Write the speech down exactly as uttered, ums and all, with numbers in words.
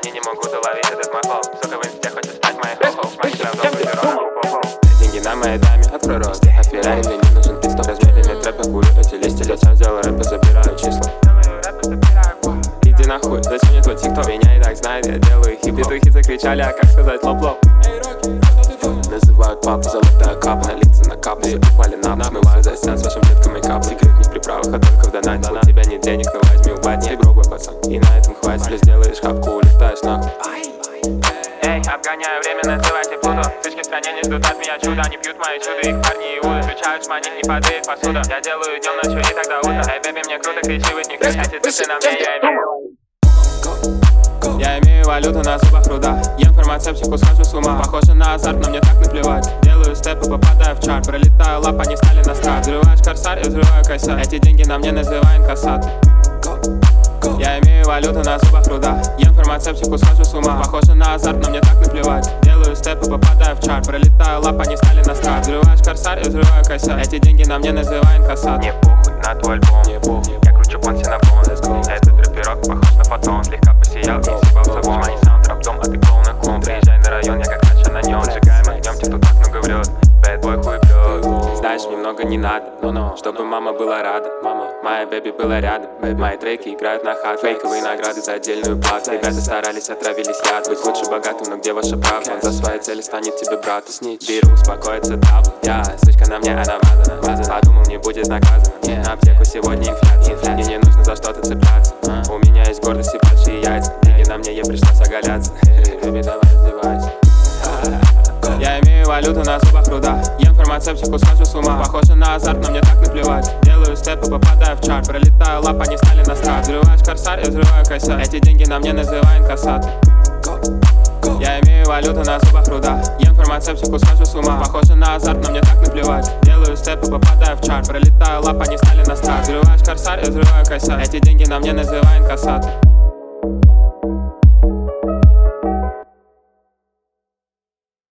они не могут уловить этот мой флоу. Сука, в инсте хочет стать моей хо-хо. С Майнкрафтом деньги на моей даме, открой рот. А Феррари мне не нужен пит-стоп. Размеренный трэп, я курю эти листья. Сейчас делаю рэп и забираю числа. Иди нахуй, зачем мне твой тикток? Меня и так знает, я делаю хип. Петухи закричали, а как сказать лоп-лоп? Называют папу, золотая капа. На лица накапли, все упали на пол. Смываю за стен с вашим детком мейкап. Секрет не в приправах, а только в донате. У тебя нет денег, но возьми у бати. Эй, бро, пацан, и на этом хватит. Если сделаешь хапку, улетаешь нахуй. Эй, обгоняю время, называйте Плуту. Фишки в стране не ждут от меня чуда. Они пьют мои чуды, их парни и уды. Включают шманик, не падает их посуда. Я делаю днем, ночью и тогда утро. Эй, бэби, мне круто, кричи, ведь не кричи. Эти цифры на мне, я имею. Я имею валюту на зубах руда. Ем фармацевтику, схожу с ума. Похоже на азарт, но мне так наплевать. Делаю степы, попадаю в чарт. Пролетаю лап, они стали на старт. Взрываешь корсар, я взрываю косяк. Эти деньги на мне, называй инкассатор. Я имею валюту на зубах руда. Ем фармацевтику, схожу с ума. Похоже на азарт, но мне так наплевать. Делаю степы, попадаю в чарт. Пролетаю лап, они стали на старт. Взрываешь корсар, я взрываю косяк. Эти деньги на мне, называй инкассатор. Мне похуй на твой альбом, мне похуй. Я кручу понси на фон. Этот рэперок похож на фотон. Слегка посиял и съебал собой. Мои саунд дом, а ты клоун на клоун. Приезжай на район, я как раньше на нем. Сжигаем огнем, те, кто так много врет. Бэдбой хуй бьет. Знаешь, мне много не надо, но чтобы мама была рада. Мама, моя бэби была рядом. Мои треки играют на хат. Фейковые награды за отдельную плату. Ребята старались, отравились яд. Быть лучше богатым, но где ваша правда? Он за свои цели станет тебе брат. Беру, успокоится табу. Я, сучка на мне, она мазана. Подумал, не будет наказана. На аптеку сегодня инфляция. Мне не нужно за что-то цепляться. У меня есть гордость и большие яйца. Деньги на мне, ей пришлось оголяться. Бэби, давай раздевайся. Я имею валюту на зубах руда. Ем фармацевтику, схожу с ума. Похоже на азарт, но мне так наплевать. Делаю степы, попадаю в чарт. Пролетаю лап, они стали на старт. Взрываешь корсар, я взрываю косяк. Эти деньги на мне, называй инкассатор. Я имею валюту на зубах руда. Ем фармацевтику, схожу с ума. Похоже на азарт, но мне так наплевать. Делаю степы, попадаю в чарт. Пролетаю лап, они стали на старт. Взрываешь корсар, я взрываю косяк. Эти деньги на мне, называй инкассатор.